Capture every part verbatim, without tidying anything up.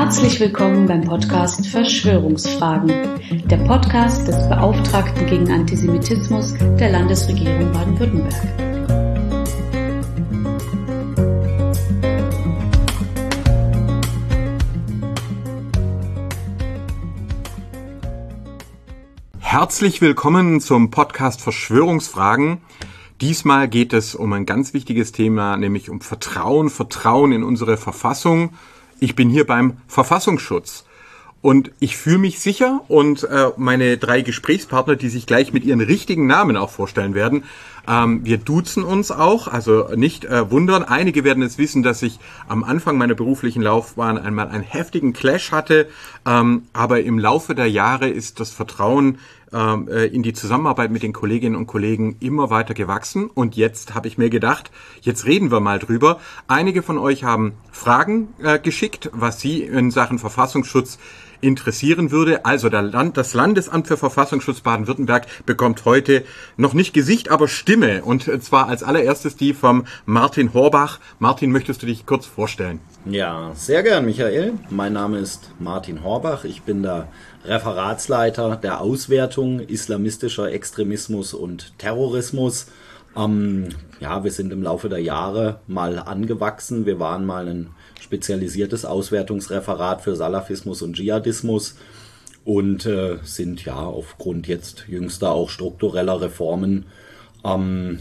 Herzlich willkommen beim Podcast Verschwörungsfragen, der Podcast des Beauftragten gegen Antisemitismus der Landesregierung Baden-Württemberg. Herzlich willkommen zum Podcast Verschwörungsfragen. Diesmal geht es um ein ganz wichtiges Thema, nämlich um Vertrauen, Vertrauen in unsere Verfassung. Ich bin hier beim Verfassungsschutz und ich fühle mich sicher und äh, meine drei Gesprächspartner, die sich gleich mit ihren richtigen Namen auch vorstellen werden, ähm, wir duzen uns auch, also nicht äh, wundern. Einige werden es wissen, dass ich am Anfang meiner beruflichen Laufbahn einmal einen heftigen Clash hatte, ähm, aber im Laufe der Jahre ist das Vertrauen in die Zusammenarbeit mit den Kolleginnen und Kollegen immer weiter gewachsen. Und jetzt habe ich mir gedacht, jetzt reden wir mal drüber. Einige von euch haben Fragen äh, geschickt, was sie in Sachen Verfassungsschutz interessieren würde. Also der Land, das Landesamt für Verfassungsschutz Baden-Württemberg bekommt heute noch nicht Gesicht, aber Stimme. Und zwar als allererstes die vom Martin Horbach. Martin, möchtest du dich kurz vorstellen? Ja, sehr gern, Michael. Mein Name ist Martin Horbach. Ich bin der Referatsleiter der Auswertung islamistischer Extremismus und Terrorismus. Ähm, ja, wir sind im Laufe der Jahre mal angewachsen. Wir waren mal ein spezialisiertes Auswertungsreferat für Salafismus und Dschihadismus und äh, sind ja aufgrund jetzt jüngster auch struktureller Reformen ähm,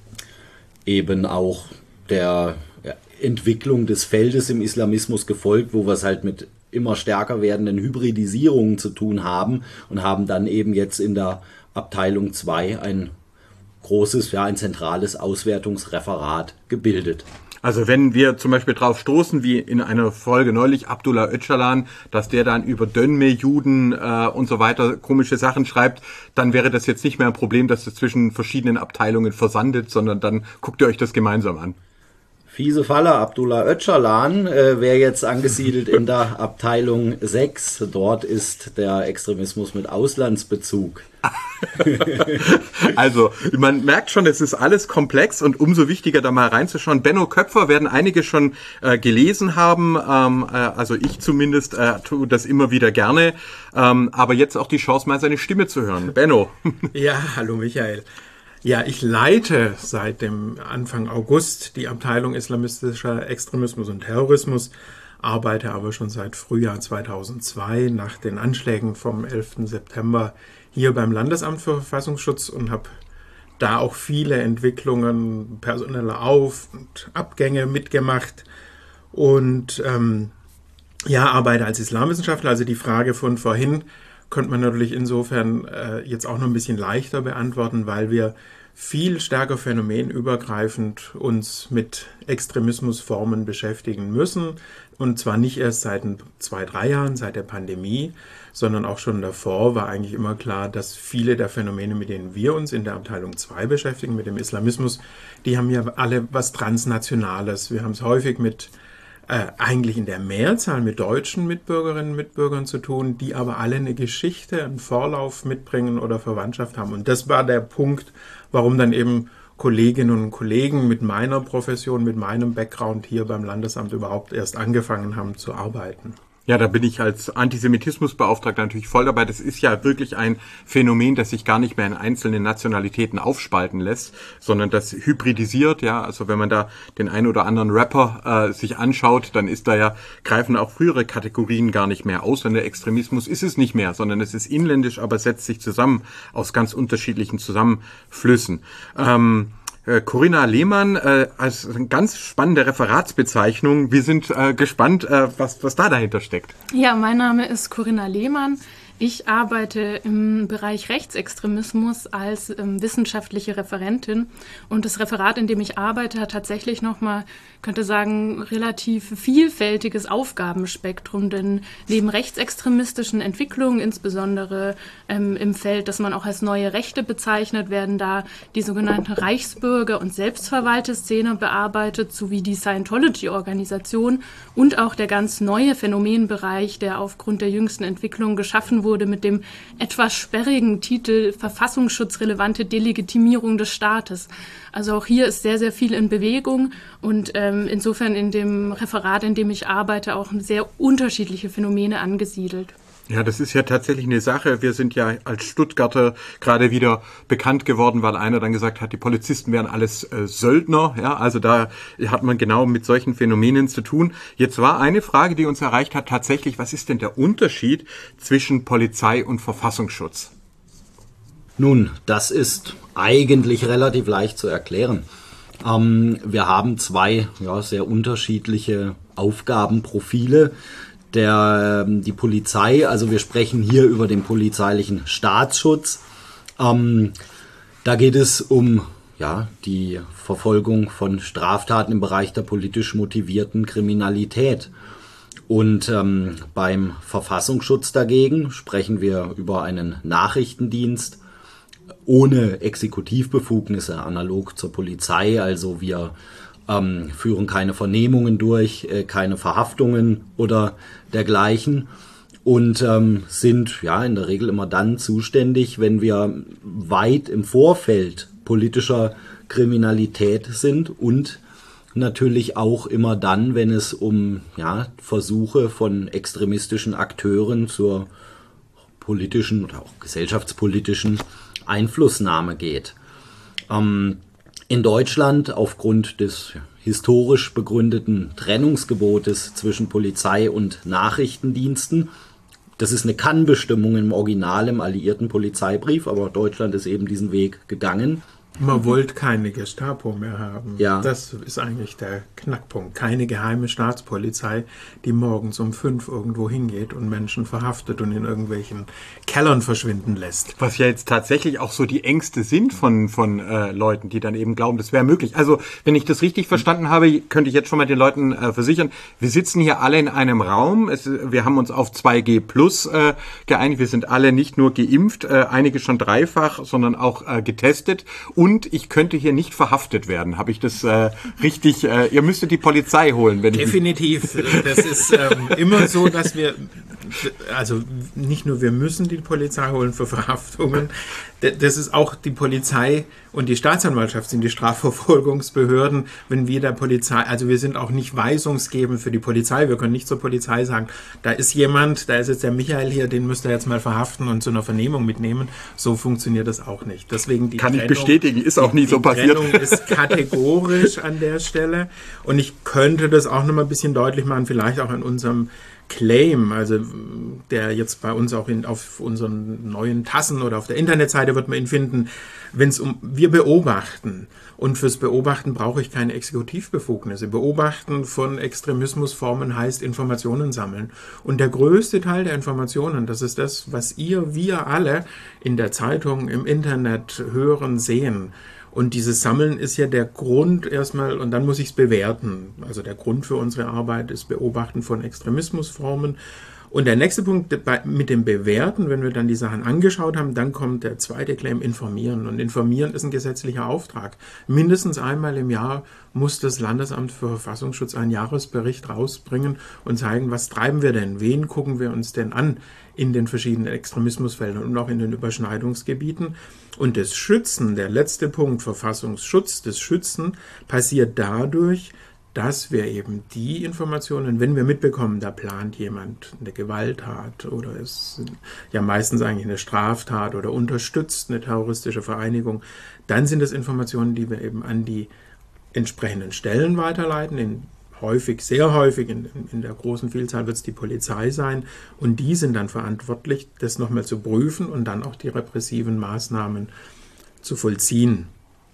eben auch der ja, Entwicklung des Feldes im Islamismus gefolgt, wo wir es halt mit immer stärker werdenden Hybridisierungen zu tun haben und haben dann eben jetzt in der Abteilung zwei ein großes, ja ein zentrales Auswertungsreferat gebildet. Also wenn wir zum Beispiel drauf stoßen, wie in einer Folge neulich Abdullah Öcalan, dass der dann über Dönme, Juden äh, und so weiter komische Sachen schreibt, dann wäre das jetzt nicht mehr ein Problem, dass das zwischen verschiedenen Abteilungen versandet, sondern dann guckt ihr euch das gemeinsam an. Fiese Falle, Abdullah Öcalan äh, wäre jetzt angesiedelt in der Abteilung sechs. Dort ist der Extremismus mit Auslandsbezug. Also, man merkt schon, es ist alles komplex und umso wichtiger, da mal reinzuschauen. Benno Köpfer werden einige schon äh, gelesen haben, ähm, äh, also ich zumindest äh, tue das immer wieder gerne, ähm, aber jetzt auch die Chance, mal seine Stimme zu hören. Benno. Ja, hallo Michael. Ja, ich leite seit dem Anfang August die Abteilung islamistischer Extremismus und Terrorismus, arbeite aber schon seit Frühjahr zweitausendzwei nach den Anschlägen vom elften September hier beim Landesamt für Verfassungsschutz und habe da auch viele Entwicklungen, personelle Auf- und Abgänge mitgemacht und ähm, ja, arbeite als Islamwissenschaftler. Also die Frage von vorhin könnte man natürlich insofern äh, jetzt auch noch ein bisschen leichter beantworten, weil wir viel stärker phänomenübergreifend uns mit Extremismusformen beschäftigen müssen. Und zwar nicht erst seit zwei, drei Jahren, seit der Pandemie, sondern auch schon davor war eigentlich immer klar, dass viele der Phänomene, mit denen wir uns in der Abteilung zwei beschäftigen, mit dem Islamismus, die haben ja alle was Transnationales. Wir haben es häufig mit Äh, eigentlich in der Mehrzahl mit deutschen Mitbürgerinnen und Mitbürgern zu tun, die aber alle eine Geschichte, einen Vorlauf mitbringen oder Verwandtschaft haben. Und das war der Punkt, warum dann eben Kolleginnen und Kollegen mit meiner Profession, mit meinem Background hier beim Landesamt überhaupt erst angefangen haben zu arbeiten. Ja, da bin ich als Antisemitismusbeauftragter natürlich voll dabei. Das ist ja wirklich ein Phänomen, das sich gar nicht mehr in einzelne Nationalitäten aufspalten lässt, sondern das hybridisiert. Ja, also wenn man da den einen oder anderen Rapper äh, sich anschaut, dann ist da ja, greifen auch frühere Kategorien gar nicht mehr. Ausländerextremismus ist es nicht mehr, sondern es ist inländisch, aber setzt sich zusammen aus ganz unterschiedlichen Zusammenflüssen. Ähm, Corinna Lehmann, äh, als eine ganz spannende Referatsbezeichnung. Wir sind äh, gespannt, äh, was, was da dahinter steckt. Ja, mein Name ist Corinna Lehmann. Ich arbeite im Bereich Rechtsextremismus als ähm, wissenschaftliche Referentin und das Referat, in dem ich arbeite, hat tatsächlich nochmal, könnte sagen, relativ vielfältiges Aufgabenspektrum, denn neben rechtsextremistischen Entwicklungen, insbesondere ähm, im Feld, das man auch als neue Rechte bezeichnet, werden da die sogenannte Reichsbürger- und Selbstverwalter-Szene bearbeitet, sowie die Scientology-Organisation und auch der ganz neue Phänomenbereich, der aufgrund der jüngsten Entwicklung geschaffen wurde, wurde mit dem etwas sperrigen Titel Verfassungsschutzrelevante Delegitimierung des Staates. Also auch hier ist sehr, sehr viel in Bewegung und ähm, insofern in dem Referat, in dem ich arbeite, auch sehr unterschiedliche Phänomene angesiedelt. Ja, das ist ja tatsächlich eine Sache. Wir sind ja als Stuttgarter gerade wieder bekannt geworden, weil einer dann gesagt hat, die Polizisten wären alles äh, Söldner. Ja, also da hat man genau mit solchen Phänomenen zu tun. Jetzt war eine Frage, die uns erreicht hat, tatsächlich, was ist denn der Unterschied zwischen Polizei und Verfassungsschutz? Nun, das ist eigentlich relativ leicht zu erklären. Ähm, wir haben zwei ja, sehr unterschiedliche Aufgabenprofile. Der, die Polizei, also wir sprechen hier über den polizeilichen Staatsschutz. Ähm, da geht es um ja, die Verfolgung von Straftaten im Bereich der politisch motivierten Kriminalität. Und ähm, beim Verfassungsschutz dagegen sprechen wir über einen Nachrichtendienst ohne Exekutivbefugnisse, analog zur Polizei. Also wir Ähm, führen keine Vernehmungen durch, äh, keine Verhaftungen oder dergleichen und ähm, sind ja in der Regel immer dann zuständig, wenn wir weit im Vorfeld politischer Kriminalität sind und natürlich auch immer dann, wenn es um ja, Versuche von extremistischen Akteuren zur politischen oder auch gesellschaftspolitischen Einflussnahme geht. Ähm, In Deutschland aufgrund des historisch begründeten Trennungsgebotes zwischen Polizei und Nachrichtendiensten, das ist eine Kann-Bestimmung im Original im alliierten Polizeibrief, aber Deutschland ist eben diesen Weg gegangen. Man wollte keine Gestapo mehr haben. Ja. Das ist eigentlich der Knackpunkt. Keine geheime Staatspolizei, die morgens um fünf irgendwo hingeht und Menschen verhaftet und in irgendwelchen Kellern verschwinden lässt. Was ja jetzt tatsächlich auch so die Ängste sind von, von äh, Leuten, die dann eben glauben, das wäre möglich. Also, wenn ich das richtig verstanden habe, könnte ich jetzt schon mal den Leuten äh, versichern, wir sitzen hier alle in einem Raum. Es, wir haben uns auf zwei G plus äh, geeinigt. Wir sind alle nicht nur geimpft, äh, einige schon dreifach, sondern auch äh, getestet. Und ich könnte hier nicht verhaftet werden. Habe ich das äh, richtig? Äh, ihr müsstet die Polizei holen, wenn ich. Definitiv. Das ist ähm, immer so, dass wir, also nicht nur wir müssen die Polizei holen für Verhaftungen, das ist auch die Polizei und die Staatsanwaltschaft sind die Strafverfolgungsbehörden, wenn wir der Polizei, also wir sind auch nicht weisungsgebend für die Polizei, wir können nicht zur Polizei sagen, da ist jemand, da ist jetzt der Michael hier, den müsst ihr jetzt mal verhaften und zu einer Vernehmung mitnehmen. So funktioniert das auch nicht. Deswegen die Kann Trennung, ich bestätigen, ist auch nie so passiert. Die Trennung ist kategorisch an der Stelle und ich könnte das auch noch mal ein bisschen deutlich machen, vielleicht auch in unserem Claim, also der jetzt bei uns auch in, auf unseren neuen Tassen oder auf der Internetseite wird man ihn finden, wenn es um, wir beobachten und fürs Beobachten brauche ich keine Exekutivbefugnisse. Beobachten von Extremismusformen heißt Informationen sammeln und der größte Teil der Informationen, das ist das, was ihr, wir alle in der Zeitung, im Internet hören, sehen. Und dieses Sammeln ist ja der Grund erstmal, und dann muss ich es bewerten. Also der Grund für unsere Arbeit ist Beobachten von Extremismusformen. Und der nächste Punkt mit dem Bewerten, wenn wir dann die Sachen angeschaut haben, dann kommt der zweite Claim, informieren. Und informieren ist ein gesetzlicher Auftrag. Mindestens einmal im Jahr muss das Landesamt für Verfassungsschutz einen Jahresbericht rausbringen und zeigen, was treiben wir denn, wen gucken wir uns denn an in den verschiedenen Extremismusfeldern und auch in den Überschneidungsgebieten. Und das Schützen, der letzte Punkt, Verfassungsschutz, das Schützen, passiert dadurch, dass wir eben die Informationen, wenn wir mitbekommen, da plant jemand eine Gewalttat oder ist ja meistens eigentlich eine Straftat oder unterstützt eine terroristische Vereinigung, dann sind es Informationen, die wir eben an die entsprechenden Stellen weiterleiten. In häufig, sehr häufig, in, in der großen Vielzahl wird es die Polizei sein und die sind dann verantwortlich, das nochmal zu prüfen und dann auch die repressiven Maßnahmen zu vollziehen.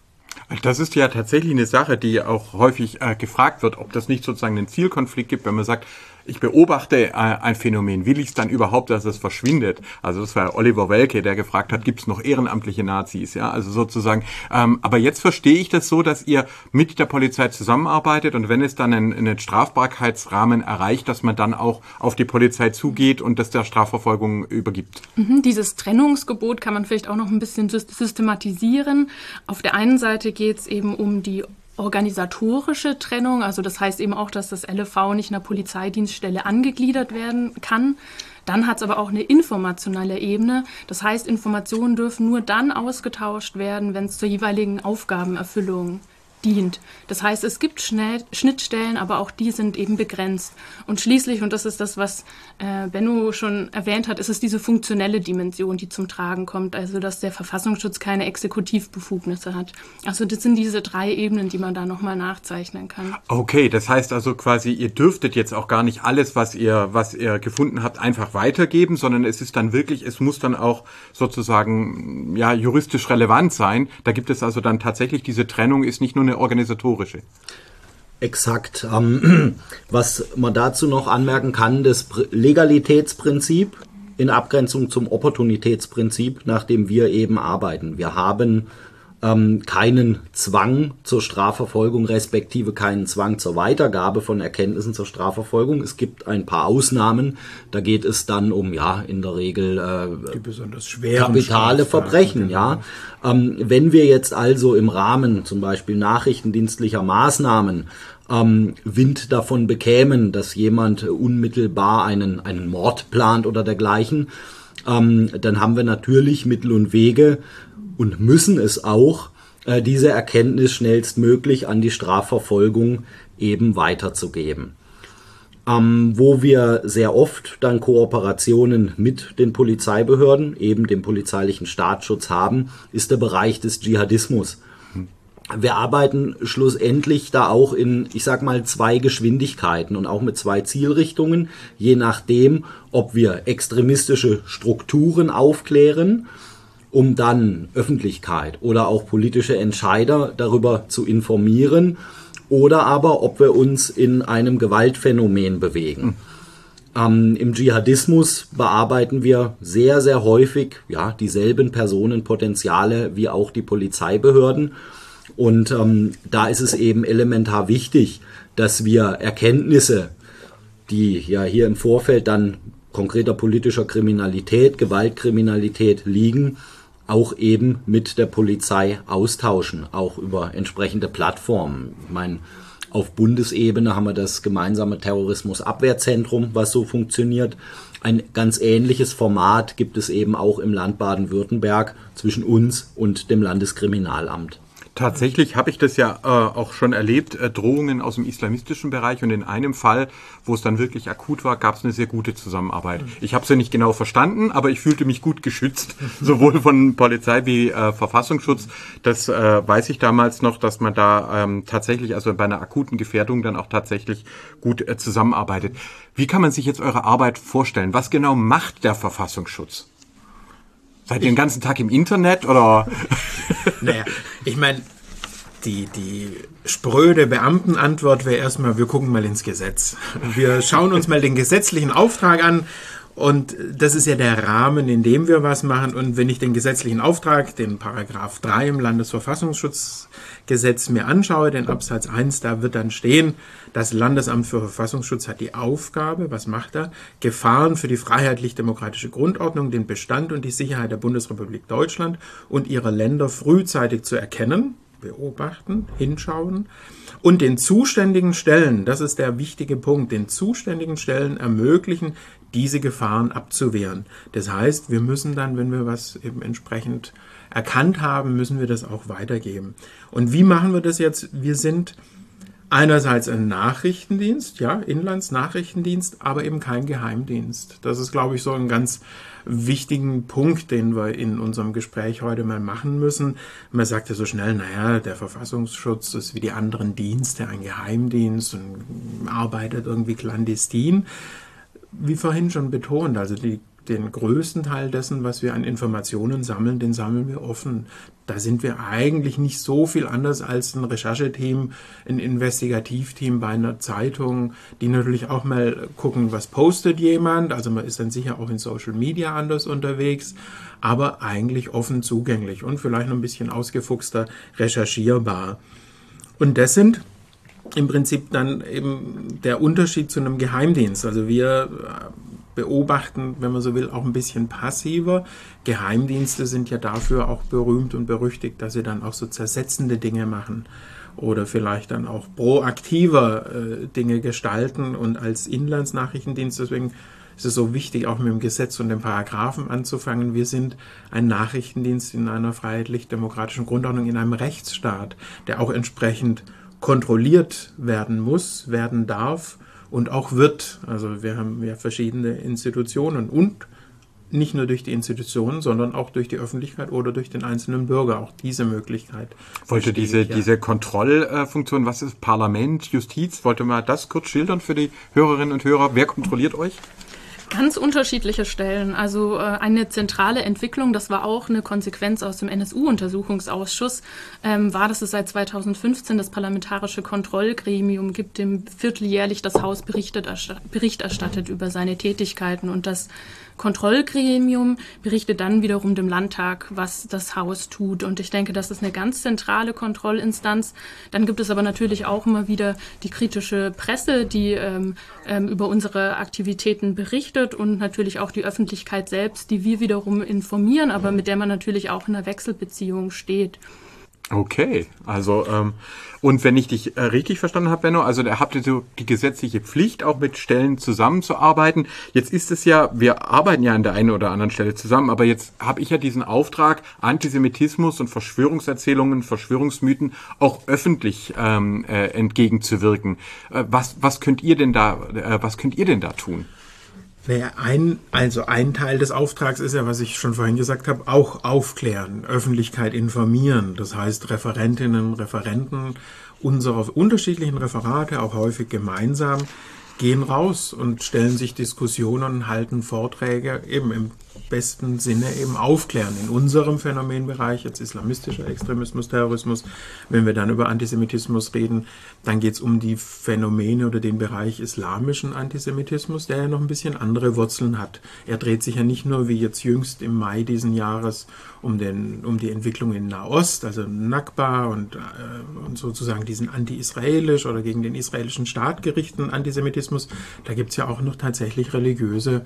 Das ist ja tatsächlich eine Sache, die auch häufig äh, gefragt wird, ob das nicht sozusagen einen Zielkonflikt gibt, wenn man sagt, ich beobachte äh, ein Phänomen, will ich es dann überhaupt, dass es verschwindet? Also das war Oliver Welke, der gefragt hat, gibt es noch ehrenamtliche Nazis? Ja, also sozusagen. Ähm, aber jetzt verstehe ich das so, dass ihr mit der Polizei zusammenarbeitet und wenn es dann einen, einen Strafbarkeitsrahmen erreicht, dass man dann auch auf die Polizei zugeht und das der Strafverfolgung übergibt. Mhm, dieses Trennungsgebot kann man vielleicht auch noch ein bisschen systematisieren. Auf der einen Seite geht es eben um die organisatorische Trennung, also das heißt eben auch, dass das L E V nicht einer Polizeidienststelle angegliedert werden kann. Dann hat es aber auch eine informationelle Ebene. Das heißt, Informationen dürfen nur dann ausgetauscht werden, wenn es zur jeweiligen Aufgabenerfüllung dient. Das heißt, es gibt Schnell- Schnittstellen, aber auch die sind eben begrenzt. Und schließlich, und das ist das, was äh, Benno schon erwähnt hat, ist es diese funktionelle Dimension, die zum Tragen kommt, also dass der Verfassungsschutz keine Exekutivbefugnisse hat. Also das sind diese drei Ebenen, die man da nochmal nachzeichnen kann. Okay, das heißt also quasi, ihr dürftet jetzt auch gar nicht alles, was ihr, was ihr gefunden habt, einfach weitergeben, sondern es ist dann wirklich, es muss dann auch sozusagen ja juristisch relevant sein. Da gibt es also dann tatsächlich diese Trennung, ist nicht nur eine organisatorische. Exakt. Ähm, was man dazu noch anmerken kann, das Legalitätsprinzip in Abgrenzung zum Opportunitätsprinzip, nach dem wir eben arbeiten. Wir haben ähm, keinen Zwang zur Strafverfolgung, respektive keinen Zwang zur Weitergabe von Erkenntnissen zur Strafverfolgung. Es gibt ein paar Ausnahmen. Da geht es dann um, ja, in der Regel äh, die besonders schweren kapitale Verbrechen, ja. Ähm, wenn wir jetzt also im Rahmen zum Beispiel nachrichtendienstlicher Maßnahmen ähm, Wind davon bekämen, dass jemand unmittelbar einen, einen Mord plant oder dergleichen, ähm, dann haben wir natürlich Mittel und Wege und müssen es auch, äh, diese Erkenntnis schnellstmöglich an die Strafverfolgung eben weiterzugeben. Ähm, wo wir sehr oft dann Kooperationen mit den Polizeibehörden, eben dem polizeilichen Staatsschutz haben, ist der Bereich des Dschihadismus. Wir arbeiten schlussendlich da auch in, ich sag mal, zwei Geschwindigkeiten und auch mit zwei Zielrichtungen, je nachdem, ob wir extremistische Strukturen aufklären, um dann Öffentlichkeit oder auch politische Entscheider darüber zu informieren, oder aber ob wir uns in einem Gewaltphänomen bewegen. Ähm, im Dschihadismus bearbeiten wir sehr, sehr häufig ja, dieselben Personenpotenziale wie auch die Polizeibehörden. Und ähm, da ist es eben elementar wichtig, dass wir Erkenntnisse, die ja hier im Vorfeld dann konkreter politischer Kriminalität, Gewaltkriminalität liegen, auch eben mit der Polizei austauschen, auch über entsprechende Plattformen. Ich meine, auf Bundesebene haben wir das gemeinsame Terrorismusabwehrzentrum, was so funktioniert. Ein ganz ähnliches Format gibt es eben auch im Land Baden-Württemberg zwischen uns und dem Landeskriminalamt. Tatsächlich habe ich das ja äh, auch schon erlebt, äh, Drohungen aus dem islamistischen Bereich, und in einem Fall, wo es dann wirklich akut war, gab es eine sehr gute Zusammenarbeit. Ich habe es ja nicht genau verstanden, aber ich fühlte mich gut geschützt, sowohl von Polizei wie äh, Verfassungsschutz. Das äh, weiß ich damals noch, dass man da ähm, tatsächlich, also bei einer akuten Gefährdung dann auch tatsächlich gut äh, zusammenarbeitet. Wie kann man sich jetzt eure Arbeit vorstellen? Was genau macht der Verfassungsschutz? Seid ihr den ganzen Tag im Internet oder? Naja, ich meine, die, die spröde Beamtenantwort wäre erstmal, wir gucken mal ins Gesetz. Wir schauen uns mal den gesetzlichen Auftrag an, und das ist ja der Rahmen, in dem wir was machen. Und wenn ich den gesetzlichen Auftrag, den Paragraph drei im Landesverfassungsschutzgesetz mir anschaue, den Absatz eins, da wird dann stehen, das Landesamt für Verfassungsschutz hat die Aufgabe, was macht er? Gefahren für die freiheitlich-demokratische Grundordnung, den Bestand und die Sicherheit der Bundesrepublik Deutschland und ihrer Länder frühzeitig zu erkennen, beobachten, hinschauen und den zuständigen Stellen, das ist der wichtige Punkt, den zuständigen Stellen ermöglichen, diese Gefahren abzuwehren. Das heißt, wir müssen dann, wenn wir was eben entsprechend erkannt haben, müssen wir das auch weitergeben. Und wie machen wir das jetzt? Wir sind einerseits ein Nachrichtendienst, ja, Inlandsnachrichtendienst, aber eben kein Geheimdienst. Das ist, glaube ich, so ein ganz wichtigen Punkt, den wir in unserem Gespräch heute mal machen müssen. Man sagt ja so schnell, naja, der Verfassungsschutz ist wie die anderen Dienste, ein Geheimdienst und arbeitet irgendwie clandestin. Wie vorhin schon betont, also die, den größten Teil dessen, was wir an Informationen sammeln, den sammeln wir offen. Da sind wir eigentlich nicht so viel anders als ein Rechercheteam, ein Investigativteam bei einer Zeitung, die natürlich auch mal gucken, was postet jemand. Also man ist dann sicher auch in Social Media anders unterwegs, aber eigentlich offen zugänglich und vielleicht noch ein bisschen ausgefuchster recherchierbar. Und das sind im Prinzip dann eben der Unterschied zu einem Geheimdienst. Also wir beobachten, wenn man so will, auch ein bisschen passiver. Geheimdienste sind ja dafür auch berühmt und berüchtigt, dass sie dann auch so zersetzende Dinge machen oder vielleicht dann auch proaktiver äh, Dinge gestalten, und als Inlandsnachrichtendienst, deswegen es ist so wichtig, auch mit dem Gesetz und den Paragraphen anzufangen. Wir sind ein Nachrichtendienst in einer freiheitlich-demokratischen Grundordnung, in einem Rechtsstaat, der auch entsprechend kontrolliert werden muss, werden darf und auch wird. Also wir haben ja verschiedene Institutionen und nicht nur durch die Institutionen, sondern auch durch die Öffentlichkeit oder durch den einzelnen Bürger. Auch diese Möglichkeit. Wollte diese, ja. diese Kontrollfunktion, was ist Parlament, Justiz, wollte mal das kurz schildern für die Hörerinnen und Hörer? Wer kontrolliert euch? Ganz unterschiedliche Stellen. Also äh, eine zentrale Entwicklung, das war auch eine Konsequenz aus dem N S U-Untersuchungsausschuss, ähm, war, dass es seit zweitausendfünfzehn das Parlamentarische Kontrollgremium gibt, dem vierteljährlich das Haus Bericht erstattet über seine Tätigkeiten. Und das Kontrollgremium berichtet dann wiederum dem Landtag, was das Haus tut. Und ich denke, das ist eine ganz zentrale Kontrollinstanz. Dann gibt es aber natürlich auch immer wieder die kritische Presse, die ähm, ähm, über unsere Aktivitäten berichtet und natürlich auch die Öffentlichkeit selbst, die wir wiederum informieren, aber mit der man natürlich auch in einer Wechselbeziehung steht. Okay, also ähm, und wenn ich dich äh, richtig verstanden habe, Benno, also da habt ihr so die gesetzliche Pflicht, auch mit Stellen zusammenzuarbeiten. Jetzt ist es ja, wir arbeiten ja an der einen oder anderen Stelle zusammen, aber jetzt habe ich ja diesen Auftrag, Antisemitismus und Verschwörungserzählungen, Verschwörungsmythen auch öffentlich ähm, äh, entgegenzuwirken. Äh, was was könnt ihr denn da, äh, was könnt ihr denn da tun? Naja, ein, also ein Teil des Auftrags ist ja, was ich schon vorhin gesagt habe, auch aufklären, Öffentlichkeit informieren. Das heißt, Referentinnen, Referenten unserer unterschiedlichen Referate, auch häufig gemeinsam, gehen raus und stellen sich Diskussionen, halten Vorträge, eben im besten Sinne eben aufklären. In unserem Phänomenbereich, jetzt islamistischer Extremismus, Terrorismus, wenn wir dann über Antisemitismus reden, dann geht es um die Phänomene oder den Bereich islamischen Antisemitismus, der ja noch ein bisschen andere Wurzeln hat. Er dreht sich ja nicht nur wie jetzt jüngst im Mai diesen Jahres um, den, um die Entwicklung in Nahost, also Nakba und, äh, und sozusagen diesen anti-israelisch oder gegen den israelischen Staat gerichteten Antisemitismus. Da gibt es ja auch noch tatsächlich religiöse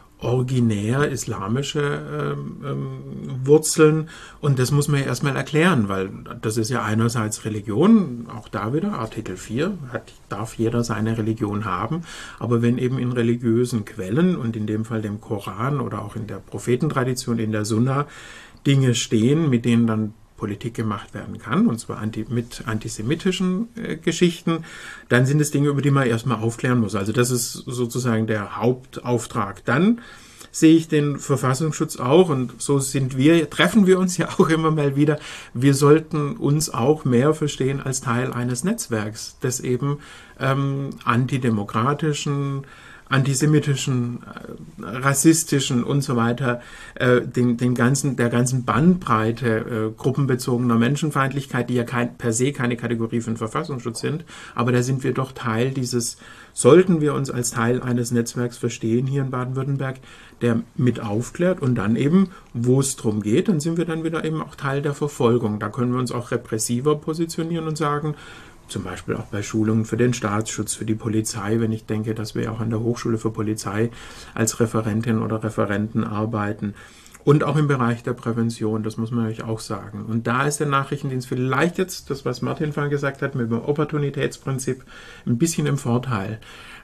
originär islamische ähm, Wurzeln und das muss man ja erstmal erklären, weil das ist ja einerseits Religion, auch da wieder Artikel vier, hat, darf jeder seine Religion haben, aber wenn eben in religiösen Quellen und in dem Fall dem Koran oder auch in der Prophetentradition, in der Sunna Dinge stehen, mit denen dann Politik gemacht werden kann, und zwar anti, mit antisemitischen äh, Geschichten, dann sind es Dinge, über die man erstmal aufklären muss. Also das ist sozusagen der Hauptauftrag. Dann sehe ich den Verfassungsschutz auch, und so sind wir, treffen wir uns ja auch immer mal wieder, wir sollten uns auch mehr verstehen als Teil eines Netzwerks, das eben ähm, antidemokratischen, antisemitischen, äh, rassistischen und so weiter, äh, den, den ganzen, der ganzen Bandbreite äh, gruppenbezogener Menschenfeindlichkeit, die ja kein, per se keine Kategorie für den Verfassungsschutz sind, aber da sind wir doch Teil dieses, sollten wir uns als Teil eines Netzwerks verstehen hier in Baden-Württemberg, der mit aufklärt und dann eben, wo es drum geht, dann sind wir dann wieder eben auch Teil der Verfolgung. Da können wir uns auch repressiver positionieren und sagen, zum Beispiel auch bei Schulungen für den Staatsschutz, für die Polizei, wenn ich denke, dass wir auch an der Hochschule für Polizei als Referentin oder Referenten arbeiten. Und auch im Bereich der Prävention, das muss man natürlich auch sagen. Und da ist der Nachrichtendienst vielleicht jetzt, das was Martin vorhin gesagt hat, mit dem Opportunitätsprinzip ein bisschen im Vorteil.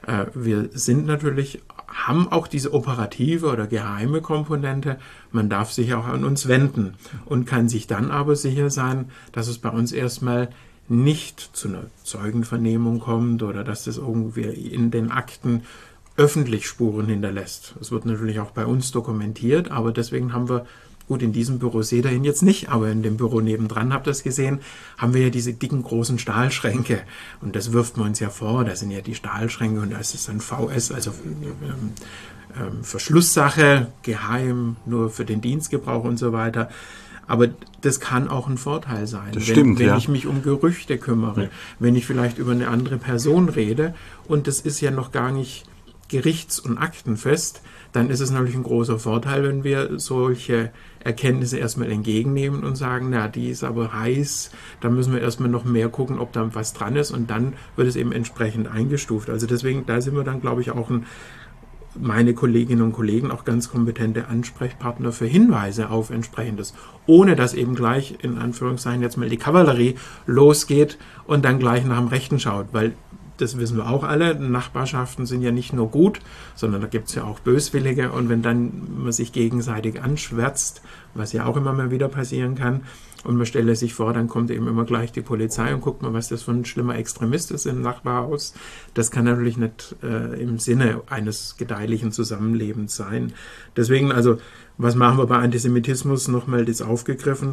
Wir sind natürlich, haben auch diese operative oder geheime Komponente. Man darf sich auch an uns wenden und kann sich dann aber sicher sein, dass es bei uns erstmal nicht zu einer Zeugenvernehmung kommt oder dass das irgendwie in den Akten öffentlich Spuren hinterlässt. Das wird natürlich auch bei uns dokumentiert, aber deswegen haben wir, gut, in diesem Büro seht ihr ihn jetzt nicht, aber in dem Büro nebendran, habt ihr es gesehen, haben wir ja diese dicken, großen Stahlschränke. Und das wirft man uns ja vor, da sind ja die Stahlschränke und da ist es dann V S, also ähm, ähm, Verschlusssache, geheim, nur für den Dienstgebrauch und so weiter. Aber das kann auch ein Vorteil sein, das wenn, stimmt, wenn ja. ich mich um Gerüchte kümmere, ja. wenn ich vielleicht über eine andere Person rede und das ist ja noch gar nicht gerichts- und aktenfest, dann ist es natürlich ein großer Vorteil, wenn wir solche Erkenntnisse erstmal entgegennehmen und sagen, na, die ist aber heiß, da müssen wir erstmal noch mehr gucken, ob da was dran ist und dann wird es eben entsprechend eingestuft. Also deswegen, da sind wir dann, glaube ich, auch ein meine Kolleginnen und Kollegen auch ganz kompetente Ansprechpartner für Hinweise auf Entsprechendes, ohne dass eben gleich, in Anführungszeichen, jetzt mal die Kavallerie losgeht und dann gleich nach dem Rechten schaut, weil das wissen wir auch alle, Nachbarschaften sind ja nicht nur gut, sondern da gibt es ja auch Böswillige. Und wenn dann man sich gegenseitig anschwärzt, was ja auch immer mal wieder passieren kann, und man stelle sich vor, dann kommt eben immer gleich die Polizei und guckt mal, was das für ein schlimmer Extremist ist im Nachbarhaus. Das kann natürlich nicht äh, im Sinne eines gedeihlichen Zusammenlebens sein. Deswegen, also, was machen wir bei Antisemitismus? Nochmal das aufgegriffen.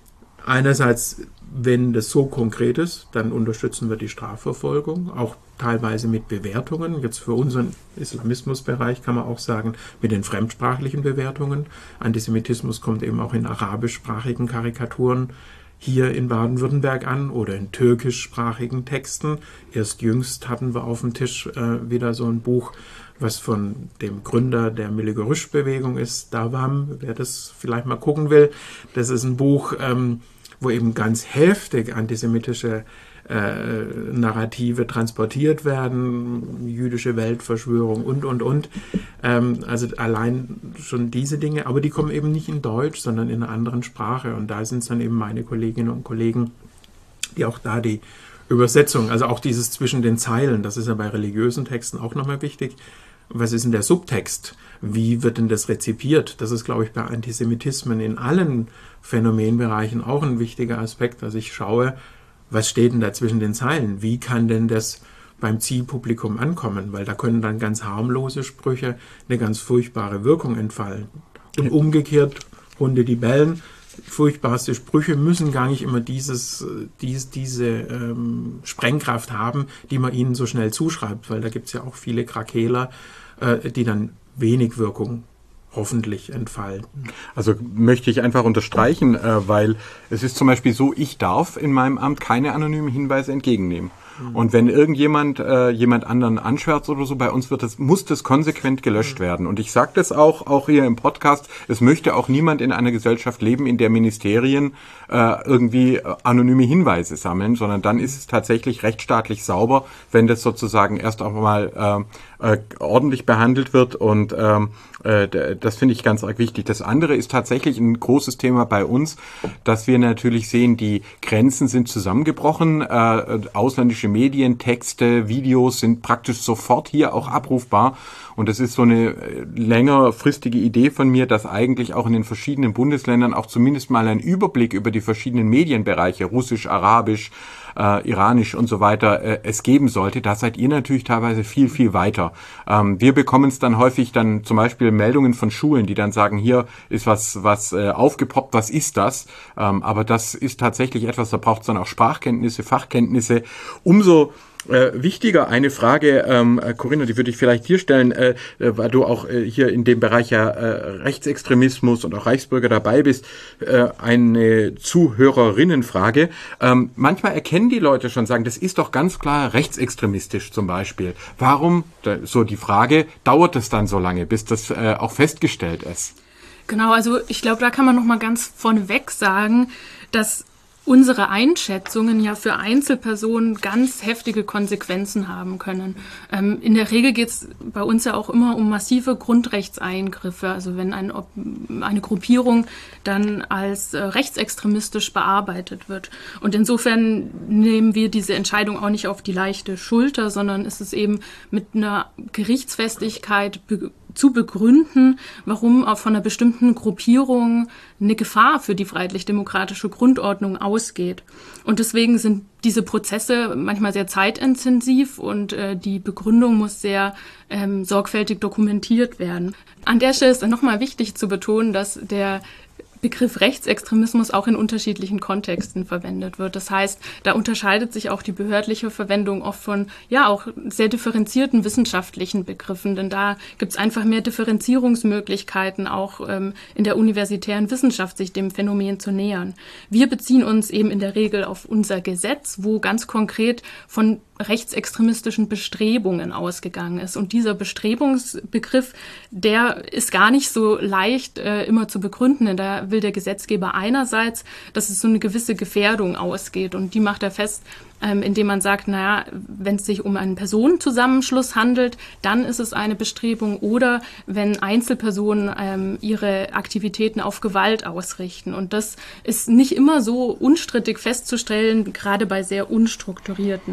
Einerseits, wenn das so konkret ist, dann unterstützen wir die Strafverfolgung, auch teilweise mit Bewertungen. Jetzt für unseren Islamismusbereich kann man auch sagen, mit den fremdsprachlichen Bewertungen. Antisemitismus kommt eben auch in arabischsprachigen Karikaturen hier in Baden-Württemberg an oder in türkischsprachigen Texten. Erst jüngst hatten wir auf dem Tisch äh, wieder so ein Buch, was von dem Gründer der Milli-Görüş-Bewegung ist, Davam, wer das vielleicht mal gucken will. Das ist ein Buch, ähm, wo eben ganz heftig antisemitische äh, Narrative transportiert werden, jüdische Weltverschwörung und, und, und. Ähm, also allein schon diese Dinge, aber die kommen eben nicht in Deutsch, sondern in einer anderen Sprache. Und da sind es dann eben meine Kolleginnen und Kollegen, die auch da die Übersetzung, also auch dieses zwischen den Zeilen, das ist ja bei religiösen Texten auch nochmal wichtig. Was ist denn der Subtext? Wie wird denn das rezipiert? Das ist, glaube ich, bei Antisemitismen in allen Phänomenbereichen auch ein wichtiger Aspekt. Also ich schaue, was steht denn da zwischen den Zeilen? Wie kann denn das beim Zielpublikum ankommen? Weil da können dann ganz harmlose Sprüche eine ganz furchtbare Wirkung entfalten. Und umgekehrt, Hunde, die bellen, furchtbarste Sprüche müssen gar nicht immer dieses, dies, diese ähm, Sprengkraft haben, die man ihnen so schnell zuschreibt, weil da gibt es ja auch viele Krakeler, äh, die dann wenig Wirkung hoffentlich entfalten. Also möchte ich einfach unterstreichen, äh, weil es ist zum Beispiel so, ich darf in meinem Amt keine anonymen Hinweise entgegennehmen. Und wenn irgendjemand äh, jemand anderen anschwärzt oder so, bei uns wird das, muss das konsequent gelöscht werden. Und ich sage das auch auch hier im Podcast, es möchte auch niemand in einer Gesellschaft leben, in der Ministerien äh, irgendwie anonyme Hinweise sammeln, sondern dann ist es tatsächlich rechtsstaatlich sauber, wenn das sozusagen erst auch mal äh, äh, ordentlich behandelt wird. Und ähm, äh, das finde ich ganz arg wichtig. Das andere ist tatsächlich ein großes Thema bei uns, dass wir natürlich sehen, die Grenzen sind zusammengebrochen, äh, ausländische Medien, Texte, Videos sind praktisch sofort hier auch abrufbar. Und das ist so eine längerfristige Idee von mir, dass eigentlich auch in den verschiedenen Bundesländern auch zumindest mal ein Überblick über die verschiedenen Medienbereiche, Russisch, Arabisch, äh, Iranisch und so weiter, äh, es geben sollte. Da seid ihr natürlich teilweise viel, viel weiter. Ähm, wir bekommen es dann häufig dann zum Beispiel Meldungen von Schulen, die dann sagen, hier ist was, was äh, aufgepoppt, was ist das? Ähm, aber das ist tatsächlich etwas, da braucht es dann auch Sprachkenntnisse, Fachkenntnisse. Umso Äh, wichtiger eine Frage, ähm, Corinna, die würde ich vielleicht dir stellen, äh, weil du auch äh, hier in dem Bereich ja äh, Rechtsextremismus und auch Reichsbürger dabei bist, äh, eine Zuhörerinnenfrage. Ähm, manchmal erkennen die Leute schon, sagen, das ist doch ganz klar rechtsextremistisch zum Beispiel. Warum, da, so die Frage, dauert es dann so lange, bis das äh, auch festgestellt ist? Genau, also ich glaube, da kann man noch mal ganz vorneweg sagen, dass unsere Einschätzungen ja für Einzelpersonen ganz heftige Konsequenzen haben können. Ähm, in der Regel geht es bei uns ja auch immer um massive Grundrechtseingriffe. Also wenn ein, eine Gruppierung dann als äh, rechtsextremistisch bearbeitet wird. Und insofern nehmen wir diese Entscheidung auch nicht auf die leichte Schulter, sondern ist es eben mit einer Gerichtsfestigkeit be- zu begründen, warum auch von einer bestimmten Gruppierung eine Gefahr für die freiheitlich-demokratische Grundordnung ausgeht. Und deswegen sind diese Prozesse manchmal sehr zeitintensiv und äh, die Begründung muss sehr ähm, sorgfältig dokumentiert werden. An der Stelle ist dann nochmal wichtig zu betonen, dass der Begriff Rechtsextremismus auch in unterschiedlichen Kontexten verwendet wird. Das heißt, da unterscheidet sich auch die behördliche Verwendung oft von, ja, auch sehr differenzierten wissenschaftlichen Begriffen, denn da gibt es einfach mehr Differenzierungsmöglichkeiten, auch ähm, in der universitären Wissenschaft sich dem Phänomen zu nähern. Wir beziehen uns eben in der Regel auf unser Gesetz, wo ganz konkret von rechtsextremistischen Bestrebungen ausgegangen ist. Und dieser Bestrebungsbegriff, der ist gar nicht so leicht äh, immer zu begründen, denn da will der Gesetzgeber einerseits, dass es so eine gewisse Gefährdung ausgeht. Und die macht er fest, ähm, indem man sagt, naja, wenn es sich um einen Personenzusammenschluss handelt, dann ist es eine Bestrebung. Oder wenn Einzelpersonen ähm, ihre Aktivitäten auf Gewalt ausrichten. Und das ist nicht immer so unstrittig festzustellen, gerade bei sehr unstrukturierten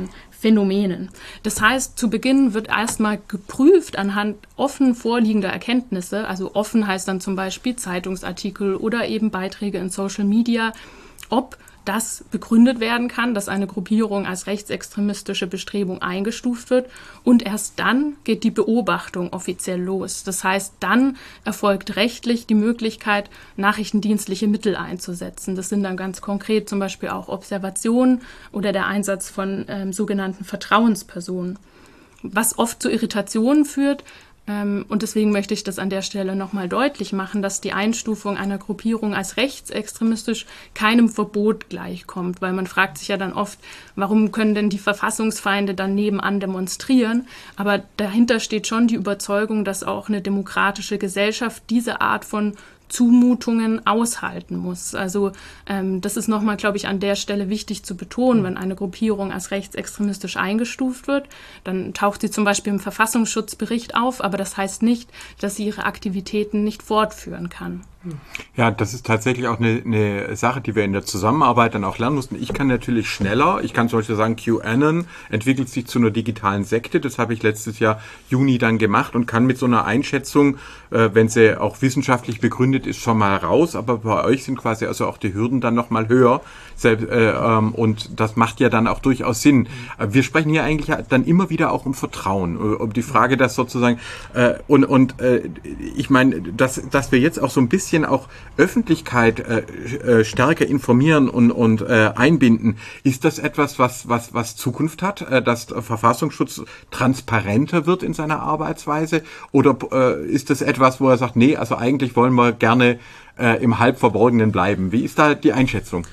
Phänomenen. Das heißt, zu Beginn wird erstmal geprüft anhand offen vorliegender Erkenntnisse, also offen heißt dann zum Beispiel Zeitungsartikel oder eben Beiträge in Social Media, ob das begründet werden kann, dass eine Gruppierung als rechtsextremistische Bestrebung eingestuft wird. Und erst dann geht die Beobachtung offiziell los. Das heißt, dann erfolgt rechtlich die Möglichkeit, nachrichtendienstliche Mittel einzusetzen. Das sind dann ganz konkret zum Beispiel auch Observationen oder der Einsatz von ähm, sogenannten Vertrauenspersonen. Was oft zu Irritationen führt. Und deswegen möchte ich das an der Stelle nochmal deutlich machen, dass die Einstufung einer Gruppierung als rechtsextremistisch keinem Verbot gleichkommt, weil man fragt sich ja dann oft, warum können denn die Verfassungsfeinde dann nebenan demonstrieren? Aber dahinter steht schon die Überzeugung, dass auch eine demokratische Gesellschaft diese Art von Zumutungen aushalten muss. Also ähm, das ist nochmal, glaube ich, an der Stelle wichtig zu betonen, wenn eine Gruppierung als rechtsextremistisch eingestuft wird, dann taucht sie zum Beispiel im Verfassungsschutzbericht auf, aber das heißt nicht, dass sie ihre Aktivitäten nicht fortführen kann. Ja, das ist tatsächlich auch eine, eine Sache, die wir in der Zusammenarbeit dann auch lernen mussten. Ich kann natürlich schneller, ich kann zum Beispiel sagen, QAnon entwickelt sich zu einer digitalen Sekte. Das habe ich letztes Jahr Juni dann gemacht und kann mit so einer Einschätzung, äh, wenn sie auch wissenschaftlich begründet ist, schon mal raus. Aber bei euch sind quasi also auch die Hürden dann noch mal höher. Selbst, äh, ähm, und das macht ja dann auch durchaus Sinn. Wir sprechen hier eigentlich dann immer wieder auch um Vertrauen, um die Frage, dass sozusagen äh, und und äh, ich meine, dass dass wir jetzt auch so ein bisschen auch Öffentlichkeit äh, äh, stärker informieren und und äh, einbinden. Ist das etwas, was was was Zukunft hat, äh, dass der Verfassungsschutz transparenter wird in seiner Arbeitsweise, oder äh, ist das etwas, wo er sagt, nee, also eigentlich wollen wir gerne äh, im Halbverborgenen bleiben? Wie ist da die Einschätzung?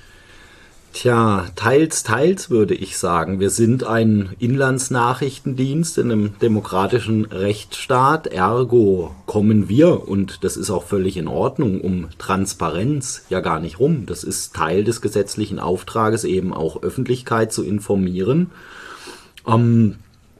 Tja, teils, teils würde ich sagen. Wir sind ein Inlandsnachrichtendienst in einem demokratischen Rechtsstaat. Ergo kommen wir, und das ist auch völlig in Ordnung, um Transparenz ja gar nicht rum. Das ist Teil des gesetzlichen Auftrages, eben auch Öffentlichkeit zu informieren. Ähm,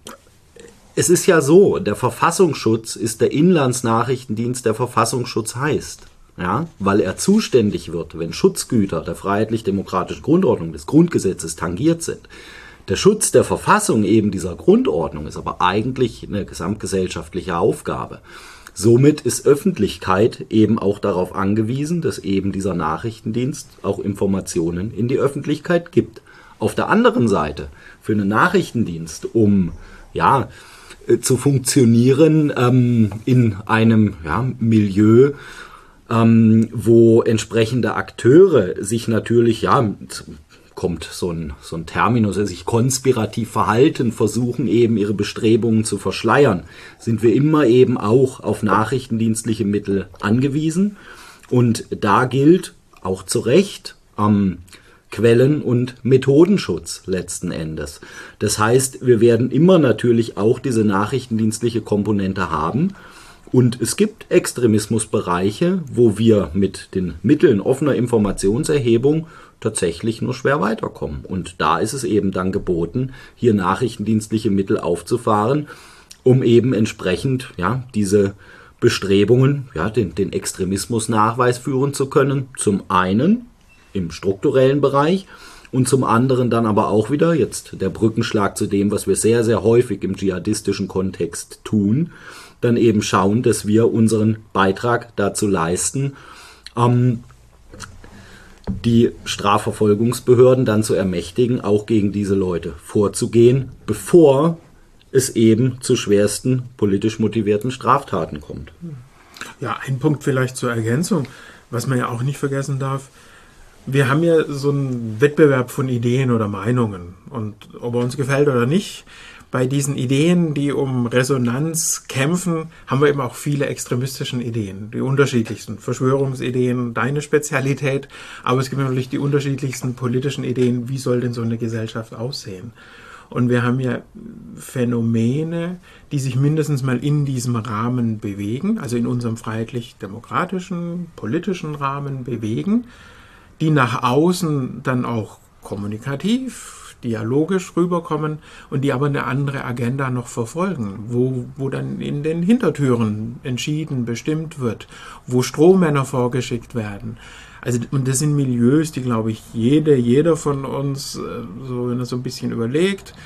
es ist ja so, der Verfassungsschutz ist der Inlandsnachrichtendienst, der Verfassungsschutz heißt. Ja, weil er zuständig wird, wenn Schutzgüter der freiheitlich-demokratischen Grundordnung des Grundgesetzes tangiert sind. Der Schutz der Verfassung eben dieser Grundordnung ist aber eigentlich eine gesamtgesellschaftliche Aufgabe. Somit ist Öffentlichkeit eben auch darauf angewiesen, dass eben dieser Nachrichtendienst auch Informationen in die Öffentlichkeit gibt. Auf der anderen Seite, für einen Nachrichtendienst, um ja zu funktionieren ähm, in einem ja, Milieu, Ähm, wo entsprechende Akteure sich natürlich, ja, kommt so ein, so ein Terminus, also sich konspirativ verhalten, versuchen eben ihre Bestrebungen zu verschleiern, sind wir immer eben auch auf nachrichtendienstliche Mittel angewiesen. Und da gilt auch zu Recht ähm, Quellen- und Methodenschutz letzten Endes. Das heißt, wir werden immer natürlich auch diese nachrichtendienstliche Komponente haben. Und es gibt Extremismusbereiche, wo wir mit den Mitteln offener Informationserhebung tatsächlich nur schwer weiterkommen. Und da ist es eben dann geboten, hier nachrichtendienstliche Mittel aufzufahren, um eben entsprechend ja diese Bestrebungen, ja den, den Extremismusnachweis führen zu können. Zum einen im strukturellen Bereich und zum anderen dann aber auch wieder, jetzt der Brückenschlag zu dem, was wir sehr, sehr häufig im dschihadistischen Kontext tun, dann eben schauen, dass wir unseren Beitrag dazu leisten, ähm, die Strafverfolgungsbehörden dann zu ermächtigen, auch gegen diese Leute vorzugehen, bevor es eben zu schwersten politisch motivierten Straftaten kommt. Ja, ein Punkt vielleicht zur Ergänzung, was man ja auch nicht vergessen darf. Wir haben ja so einen Wettbewerb von Ideen oder Meinungen, und ob er uns gefällt oder nicht, bei diesen Ideen, die um Resonanz kämpfen, haben wir eben auch viele extremistische Ideen, die unterschiedlichsten Verschwörungsideen, deine Spezialität, aber es gibt natürlich die unterschiedlichsten politischen Ideen, wie soll denn so eine Gesellschaft aussehen? Und wir haben ja Phänomene, die sich mindestens mal in diesem Rahmen bewegen, also in unserem freiheitlich-demokratischen, politischen Rahmen bewegen, die nach außen dann auch kommunikativ, dialogisch rüberkommen und die aber eine andere Agenda noch verfolgen, wo, wo dann in den Hintertüren entschieden, bestimmt wird, wo Strohmänner vorgeschickt werden. Also, und das sind Milieus, die, glaube ich, jede, jeder von uns, so, wenn er so ein bisschen überlegt,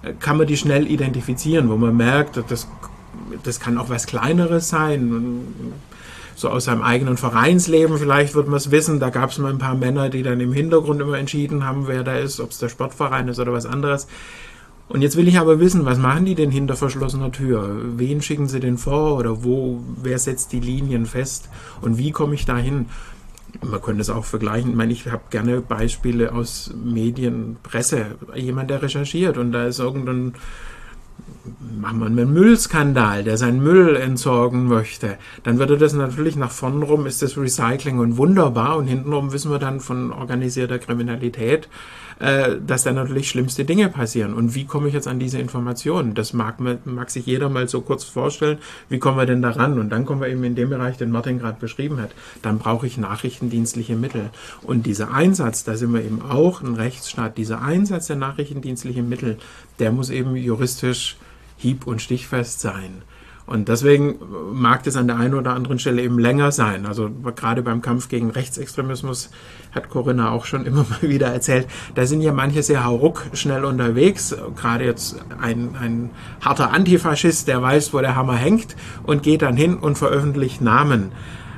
kann man die schnell identifizieren, wo man merkt, das, das kann auch was Kleineres sein. So aus seinem eigenen Vereinsleben vielleicht wird man es wissen. Da gab es mal ein paar Männer, die dann im Hintergrund immer entschieden haben, wer da ist, ob es der Sportverein ist oder was anderes. Und jetzt will ich aber wissen, was machen die denn hinter verschlossener Tür? Wen schicken sie denn vor oder wo, wer setzt die Linien fest und wie komme ich da hin? Man könnte es auch vergleichen. Ich meine, ich habe gerne Beispiele aus Medien, Presse. Jemand, der recherchiert und da ist irgendein, machen wir einen Müllskandal, der seinen Müll entsorgen möchte. Dann würde das natürlich nach vorn rum, ist das Recycling und wunderbar und hintenrum wissen wir dann von organisierter Kriminalität, dass da natürlich schlimmste Dinge passieren. Und wie komme ich jetzt an diese Informationen? Das mag, mag sich jeder mal so kurz vorstellen. Wie kommen wir denn da ran? Und dann kommen wir eben in den Bereich, den Martin gerade beschrieben hat. Dann brauche ich nachrichtendienstliche Mittel. Und dieser Einsatz, da sind wir eben auch ein Rechtsstaat, dieser Einsatz der nachrichtendienstlichen Mittel, der muss eben juristisch hieb- und stichfest sein. Und deswegen mag das an der einen oder anderen Stelle eben länger sein. Also gerade beim Kampf gegen Rechtsextremismus hat Corinna auch schon immer mal wieder erzählt, da sind ja manche sehr hauruck schnell unterwegs. Gerade jetzt ein, ein harter Antifaschist, der weiß, wo der Hammer hängt und geht dann hin und veröffentlicht Namen.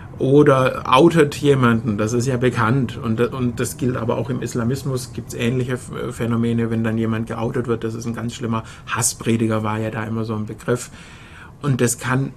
Oder outet jemanden, das ist ja bekannt. Und, und das gilt aber auch im Islamismus, gibt es ähnliche Phänomene, wenn dann jemand geoutet wird. Das ist ein ganz schlimmer Hassprediger, war ja da immer so ein Begriff. Und das kann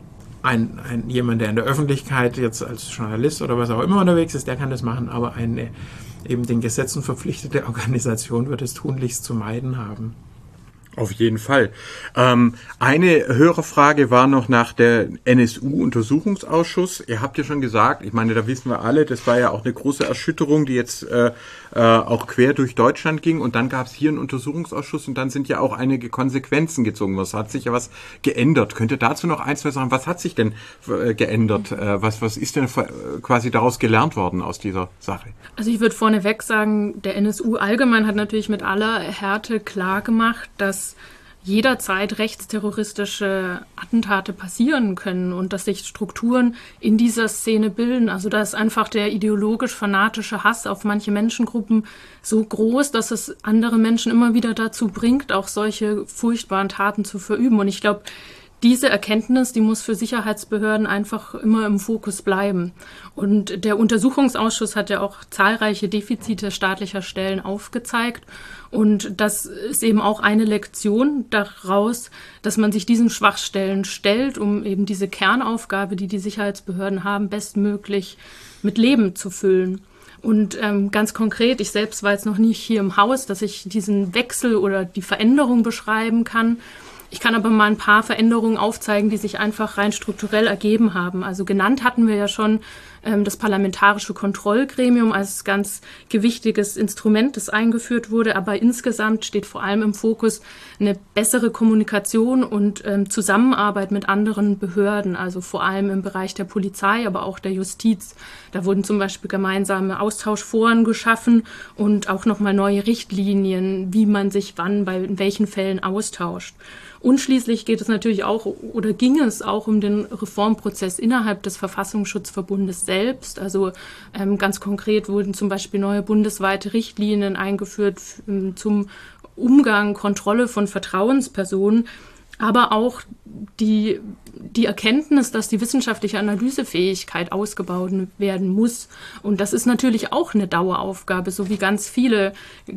ein, ein, jemand, der in der Öffentlichkeit jetzt als Journalist oder was auch immer unterwegs ist, der kann das machen, aber eine eben den Gesetzen verpflichtete Organisation wird es tunlichst zu meiden haben. Auf jeden Fall. Ähm, eine Hörerfrage war noch nach der N S U-Untersuchungsausschuss. Ihr habt ja schon gesagt, ich meine, da wissen wir alle, das war ja auch eine große Erschütterung, die jetzt äh, äh, auch quer durch Deutschland ging. Und dann gab es hier einen Untersuchungsausschuss und dann sind ja auch einige Konsequenzen gezogen. Was hat sich ja was geändert? Könnt ihr dazu noch ein, zwei sagen, was hat sich denn äh, geändert? Äh, was, was ist denn äh, quasi daraus gelernt worden aus dieser Sache? Also ich würde vorneweg sagen, der N S U allgemein hat natürlich mit aller Härte klar gemacht, dass jederzeit rechtsterroristische Attentate passieren können und dass sich Strukturen in dieser Szene bilden. Also da ist einfach der ideologisch-fanatische Hass auf manche Menschengruppen so groß, dass es andere Menschen immer wieder dazu bringt, auch solche furchtbaren Taten zu verüben. Und ich glaube, diese Erkenntnis, die muss für Sicherheitsbehörden einfach immer im Fokus bleiben. Und der Untersuchungsausschuss hat ja auch zahlreiche Defizite staatlicher Stellen aufgezeigt. Und das ist eben auch eine Lektion daraus, dass man sich diesen Schwachstellen stellt, um eben diese Kernaufgabe, die die Sicherheitsbehörden haben, bestmöglich mit Leben zu füllen. Und ähm, ganz konkret, ich selbst war jetzt noch nicht hier im Haus, dass ich diesen Wechsel oder die Veränderung beschreiben kann. Ich kann aber mal ein paar Veränderungen aufzeigen, die sich einfach rein strukturell ergeben haben. Also genannt hatten wir ja schon ähm, das Parlamentarische Kontrollgremium als ganz gewichtiges Instrument, das eingeführt wurde. Aber insgesamt steht vor allem im Fokus eine bessere Kommunikation und ähm, Zusammenarbeit mit anderen Behörden. Also vor allem im Bereich der Polizei, aber auch der Justiz. Da wurden zum Beispiel gemeinsame Austauschforen geschaffen und auch nochmal neue Richtlinien, wie man sich wann bei in welchen Fällen austauscht. Und schließlich geht es natürlich auch oder ging es auch um den Reformprozess innerhalb des Verfassungsschutzverbundes selbst. Also ähm, ganz konkret wurden zum Beispiel neue bundesweite Richtlinien eingeführt ähm, zum Umgang, Kontrolle von Vertrauenspersonen, aber auch die, die Erkenntnis, dass die wissenschaftliche Analysefähigkeit ausgebaut werden muss. Und das ist natürlich auch eine Daueraufgabe, so wie ganz viele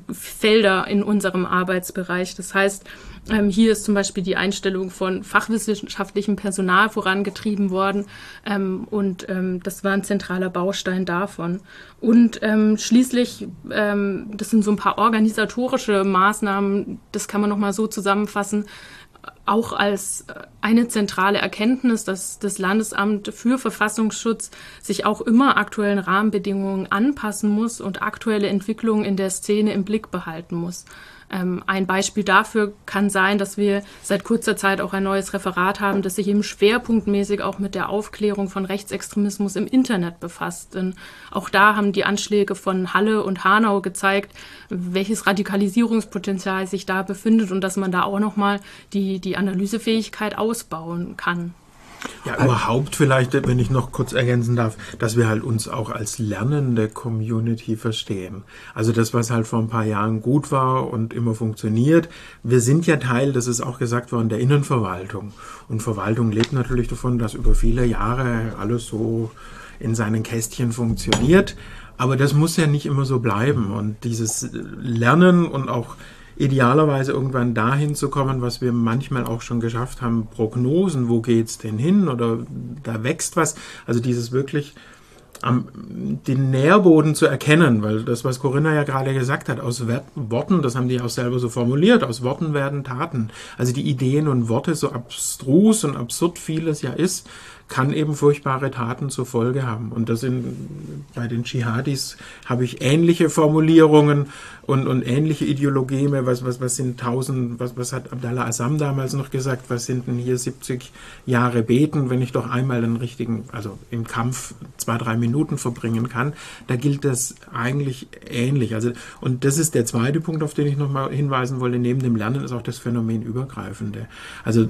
Felder in unserem Arbeitsbereich. Das heißt, ähm, hier ist zum Beispiel die Einstellung von fachwissenschaftlichem Personal vorangetrieben worden. Ähm, und ähm, das war ein zentraler Baustein davon. Und ähm, schließlich, ähm, das sind so ein paar organisatorische Maßnahmen, das kann man nochmal so zusammenfassen, auch als eine zentrale Erkenntnis, dass das Landesamt für Verfassungsschutz sich auch immer aktuellen Rahmenbedingungen anpassen muss und aktuelle Entwicklungen in der Szene im Blick behalten muss. Ähm, ein Beispiel dafür kann sein, dass wir seit kurzer Zeit auch ein neues Referat haben, das sich eben schwerpunktmäßig auch mit der Aufklärung von Rechtsextremismus im Internet befasst. Denn auch da haben die Anschläge von Halle und Hanau gezeigt, welches Radikalisierungspotenzial sich da befindet und dass man da auch nochmal die, die Analysefähigkeit ausbauen kann. Ja, überhaupt vielleicht, wenn ich noch kurz ergänzen darf, dass wir halt uns auch als lernende Community verstehen. Also das, was halt vor ein paar Jahren gut war und immer funktioniert. Wir sind ja Teil, das ist auch gesagt worden, der Innenverwaltung. Und Verwaltung lebt natürlich davon, dass über viele Jahre alles so in seinen Kästchen funktioniert. Aber das muss ja nicht immer so bleiben. Und dieses Lernen und auch idealerweise irgendwann dahin zu kommen, was wir manchmal auch schon geschafft haben, Prognosen, wo geht's denn hin oder da wächst was. Also dieses wirklich am, den Nährboden zu erkennen, weil das, was Corinna ja gerade gesagt hat, aus Worten, das haben die auch selber so formuliert, aus Worten werden Taten. Also die Ideen und Worte, so abstrus und absurd vieles ja ist, kann eben furchtbare Taten zur Folge haben. Und das sind, bei den Dschihadis habe ich ähnliche Formulierungen und, und ähnliche Ideologien. Was, was, was sind tausend, was, was hat Abdallah Azzam damals noch gesagt, was sind denn hier siebzig Jahre beten, wenn ich doch einmal den richtigen, also im Kampf zwei, drei Minuten verbringen kann. Da gilt das eigentlich ähnlich. Also, und das ist der zweite Punkt, auf den ich nochmal hinweisen wollte. Neben dem Lernen ist auch das Phänomen Übergreifende. Also,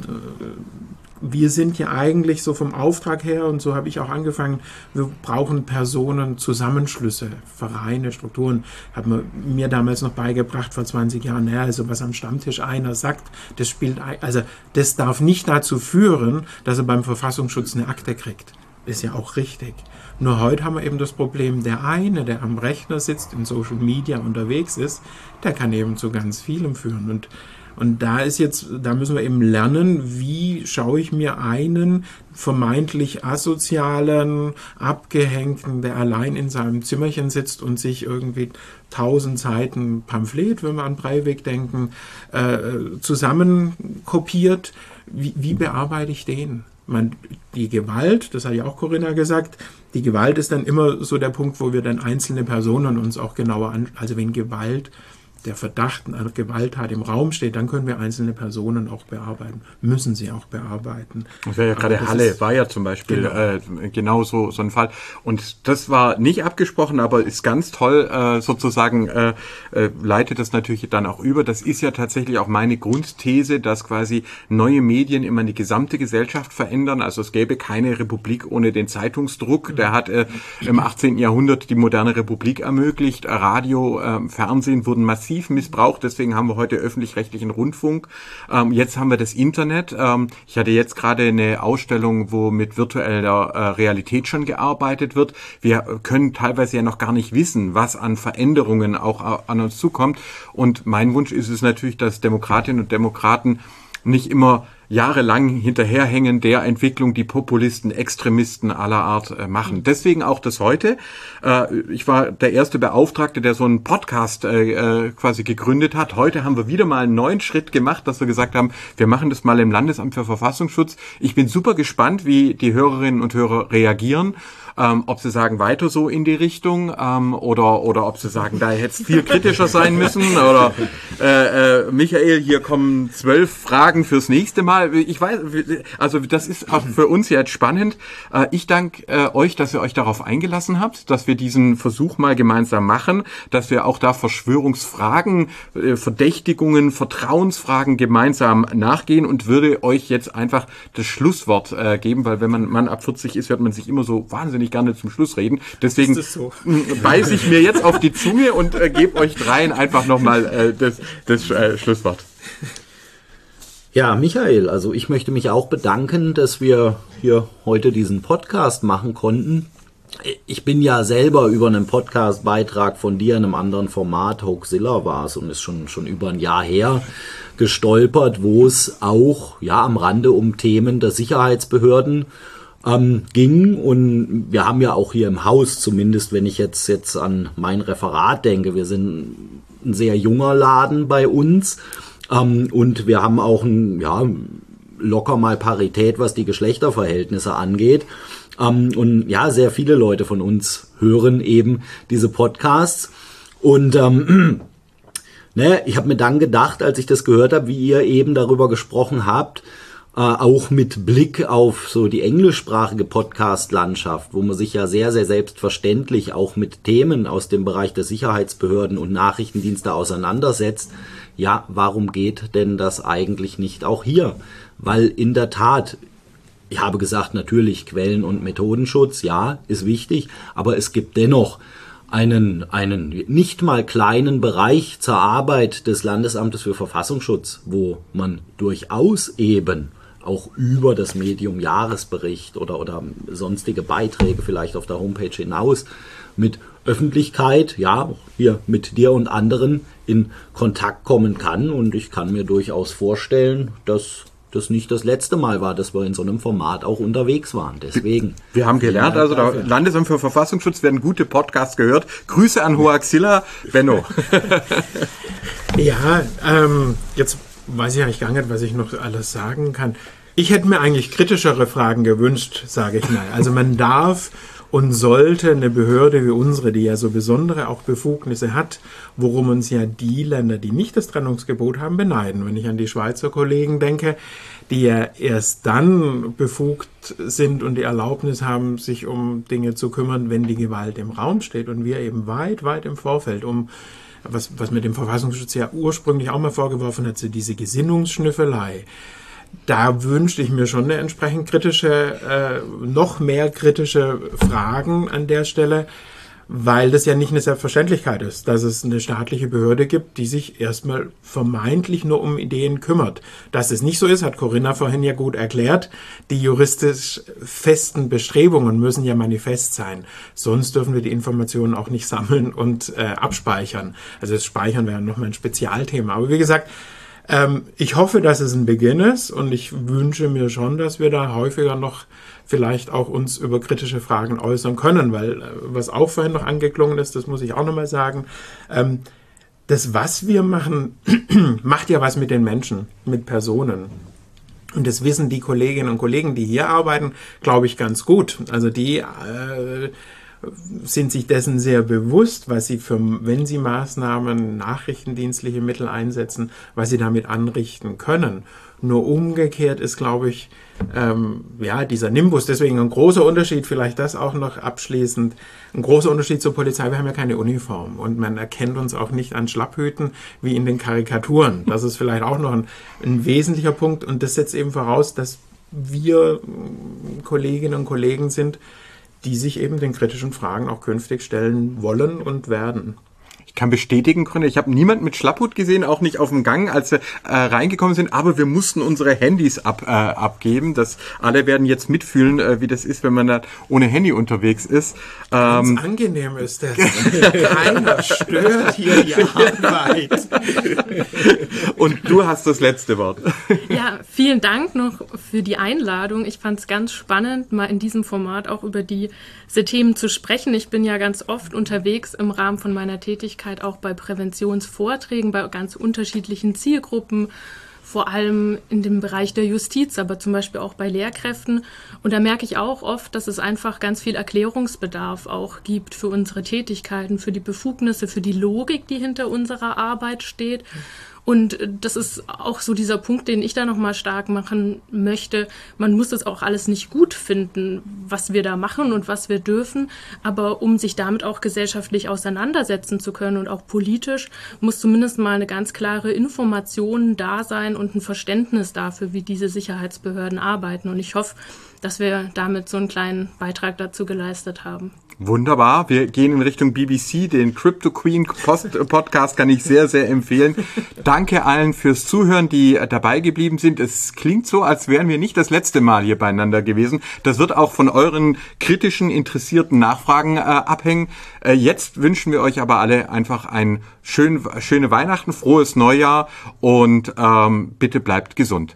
wir sind ja eigentlich so vom Auftrag her, und so habe ich auch angefangen, wir brauchen Personen, Zusammenschlüsse, Vereine, Strukturen. Hat man mir damals noch beigebracht vor zwanzig Jahren, naja, also was am Stammtisch einer sagt, das spielt, also das darf nicht dazu führen, dass er beim Verfassungsschutz eine Akte kriegt. Ist ja auch richtig. Nur heute haben wir eben das Problem, der eine, der am Rechner sitzt, in Social Media unterwegs ist, der kann eben zu ganz vielem führen. Und Und da ist jetzt, da müssen wir eben lernen, wie schaue ich mir einen vermeintlich asozialen, abgehängten, der allein in seinem Zimmerchen sitzt und sich irgendwie tausend Seiten Pamphlet, wenn wir an Breivik denken, äh, zusammenkopiert. Wie, wie bearbeite ich den? Man, die Gewalt, das hat ja auch Corinna gesagt, die Gewalt ist dann immer so der Punkt, wo wir dann einzelne Personen uns auch genauer an, also wenn Gewalt, der Verdacht einer Gewalttat im Raum steht, dann können wir einzelne Personen auch bearbeiten, müssen sie auch bearbeiten. Das wäre ja gerade Halle, ist, war ja zum Beispiel genau, äh, genau so, so ein Fall. Und das war nicht abgesprochen, aber ist ganz toll, äh, sozusagen, äh, äh, leitet das natürlich dann auch über. Das ist ja tatsächlich auch meine Grundthese, dass quasi neue Medien immer die gesamte Gesellschaft verändern. Also es gäbe keine Republik ohne den Zeitungsdruck. Der hat äh, im achtzehnten Jahrhundert die moderne Republik ermöglicht. Radio, äh, Fernsehen wurden massiv missbraucht, deswegen haben wir heute öffentlich-rechtlichen Rundfunk. Ähm, jetzt haben wir das Internet. Ähm, ich hatte jetzt gerade eine Ausstellung, wo mit virtueller äh, Realität schon gearbeitet wird. Wir können teilweise ja noch gar nicht wissen, was an Veränderungen auch an uns zukommt. Und mein Wunsch ist es natürlich, dass Demokratinnen und Demokraten nicht immer jahrelang hinterherhängen der Entwicklung, die Populisten, Extremisten aller Art äh, machen. Deswegen auch das heute. Äh, ich war der erste Beauftragte, der so einen Podcast äh, quasi gegründet hat. Heute haben wir wieder mal einen neuen Schritt gemacht, dass wir gesagt haben, wir machen das mal im Landesamt für Verfassungsschutz. Ich bin super gespannt, wie die Hörerinnen und Hörer reagieren. Ähm, ob sie sagen, weiter so in die Richtung, ähm, oder oder ob sie sagen, da hätte es viel kritischer sein müssen, oder äh, äh, Michael, hier kommen zwölf Fragen fürs nächste Mal. Ich weiß, also das ist auch für uns jetzt spannend. Äh, ich danke äh, euch, dass ihr euch darauf eingelassen habt, dass wir diesen Versuch mal gemeinsam machen, dass wir auch da Verschwörungsfragen, äh, Verdächtigungen, Vertrauensfragen gemeinsam nachgehen, und würde euch jetzt einfach das Schlusswort äh, geben, weil wenn man Mann ab vierzig ist, hört man sich immer so wahnsinnig gerne zum Schluss reden. Deswegen so? beiße ich mir jetzt auf die Zunge und äh, gebe euch dreien einfach nochmal äh, das, das äh, Schlusswort. Ja, Michael, also ich möchte mich auch bedanken, dass wir hier heute diesen Podcast machen konnten. Ich bin ja selber über einen Podcast-Beitrag von dir in einem anderen Format, Hoaxilla war es, und ist schon, schon über ein Jahr her, gestolpert, wo es auch ja am Rande um Themen der Sicherheitsbehörden Ähm, ging, und wir haben ja auch hier im Haus, zumindest wenn ich jetzt jetzt an mein Referat denke, wir sind ein sehr junger Laden bei uns, ähm, und wir haben auch ein, ja, locker mal Parität, was die Geschlechterverhältnisse angeht, ähm, und ja, sehr viele Leute von uns hören eben diese Podcasts, und ähm, ne, ich habe mir dann gedacht, als ich das gehört habe, wie ihr eben darüber gesprochen habt, Äh, auch mit Blick auf so die englischsprachige Podcast-Landschaft, wo man sich ja sehr, sehr selbstverständlich auch mit Themen aus dem Bereich der Sicherheitsbehörden und Nachrichtendienste auseinandersetzt. Ja, warum geht denn das eigentlich nicht auch hier? Weil in der Tat, Ich habe gesagt, natürlich Quellen- und Methodenschutz, ja, ist wichtig, aber es gibt dennoch einen, einen nicht mal kleinen Bereich zur Arbeit des Landesamtes für Verfassungsschutz, wo man durchaus eben auch über das Medium Jahresbericht oder, oder sonstige Beiträge vielleicht auf der Homepage hinaus mit Öffentlichkeit, ja, hier mit dir und anderen in Kontakt kommen kann. Und ich kann mir durchaus vorstellen, dass das nicht das letzte Mal war, dass wir in so einem Format auch unterwegs waren. Deswegen. Wir haben gelernt, also der Landesamt für Verfassungsschutz werden gute Podcasts gehört. Grüße an Hoaxilla. Benno. Ja, ähm, jetzt weiß ich eigentlich gar nicht, was ich noch alles sagen kann. Ich hätte mir eigentlich kritischere Fragen gewünscht, sage ich mal. Also man darf und sollte eine Behörde wie unsere, die ja so besondere auch Befugnisse hat, worum uns ja die Länder, die nicht das Trennungsgebot haben, beneiden. Wenn ich an die Schweizer Kollegen denke, die ja erst dann befugt sind und die Erlaubnis haben, sich um Dinge zu kümmern, wenn die Gewalt im Raum steht, und wir eben weit, weit im Vorfeld, um was, was mit dem Verfassungsschutz ja ursprünglich auch mal vorgeworfen hat, so diese Gesinnungsschnüffelei. Da wünschte ich mir schon eine entsprechend kritische, äh, noch mehr kritische Fragen an der Stelle, weil das ja nicht eine Selbstverständlichkeit ist, dass es eine staatliche Behörde gibt, die sich erstmal vermeintlich nur um Ideen kümmert. Dass es nicht so ist, hat Corinna vorhin ja gut erklärt. Die juristisch festen Bestrebungen müssen ja manifest sein. Sonst dürfen wir die Informationen auch nicht sammeln und äh, abspeichern. Also das Speichern wäre nochmal ein Spezialthema. Aber wie gesagt, Ähm, ich hoffe, dass es ein Beginn ist, und ich wünsche mir schon, dass wir da häufiger noch vielleicht auch uns über kritische Fragen äußern können, weil äh, was auch vorhin noch angeklungen ist, das muss ich auch nochmal sagen, ähm, das, was wir machen, macht ja was mit den Menschen, mit Personen. Und das wissen die Kolleginnen und Kollegen, die hier arbeiten, glaube ich, ganz gut. Also die äh, sind sich dessen sehr bewusst, was sie für, wenn sie Maßnahmen, nachrichtendienstliche Mittel einsetzen, was sie damit anrichten können. Nur umgekehrt ist, glaube ich, ähm, ja, dieser Nimbus, deswegen ein großer Unterschied, vielleicht das auch noch abschließend, ein großer Unterschied zur Polizei, wir haben ja keine Uniform und man erkennt uns auch nicht an Schlapphüten wie in den Karikaturen. Das ist vielleicht auch noch ein, ein wesentlicher Punkt, und das setzt eben voraus, dass wir Kolleginnen und Kollegen sind, die sich eben den kritischen Fragen auch künftig stellen wollen und werden. Ich kann bestätigen, Gründer, ich habe niemanden mit Schlapphut gesehen, auch nicht auf dem Gang, als wir äh, reingekommen sind, aber wir mussten unsere Handys ab, äh, abgeben. Das, alle werden jetzt mitfühlen, äh, wie das ist, wenn man da ohne Handy unterwegs ist. Ähm, Ganz angenehm ist das. Keiner stört hier die Arbeit. Und du hast das letzte Wort. Ja, vielen Dank noch für die Einladung. Ich fand es ganz spannend, mal in diesem Format auch über diese Themen zu sprechen. Ich bin ja ganz oft unterwegs im Rahmen von meiner Tätigkeit, auch bei Präventionsvorträgen, bei ganz unterschiedlichen Zielgruppen, vor allem in dem Bereich der Justiz, aber zum Beispiel auch bei Lehrkräften. Und da merke ich auch oft, dass es einfach ganz viel Erklärungsbedarf auch gibt für unsere Tätigkeiten, für die Befugnisse, für die Logik, die hinter unserer Arbeit steht. Und das ist auch so dieser Punkt, den ich da nochmal stark machen möchte. Man muss das auch alles nicht gut finden, was wir da machen und was wir dürfen. Aber um sich damit auch gesellschaftlich auseinandersetzen zu können und auch politisch, muss zumindest mal eine ganz klare Information da sein und ein Verständnis dafür, wie diese Sicherheitsbehörden arbeiten. Und ich hoffe, dass wir damit so einen kleinen Beitrag dazu geleistet haben. Wunderbar. Wir gehen in Richtung B B C. Den Crypto Queen Post Podcast kann ich sehr, sehr empfehlen. Danke allen fürs Zuhören, die dabei geblieben sind. Es klingt so, als wären wir nicht das letzte Mal hier beieinander gewesen. Das wird auch von euren kritischen, interessierten Nachfragen äh, abhängen. Äh, jetzt wünschen wir euch aber alle einfach ein schön, schöne Weihnachten, frohes Neujahr und ähm, bitte bleibt gesund.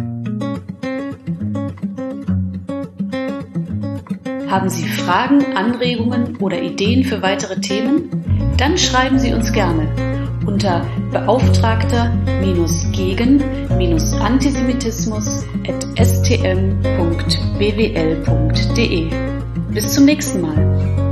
Haben Sie Fragen, Anregungen oder Ideen für weitere Themen? Dann schreiben Sie uns gerne unter beauftragter-gegen-antisemitismus at s t m punkt b w l punkt d e. Bis zum nächsten Mal.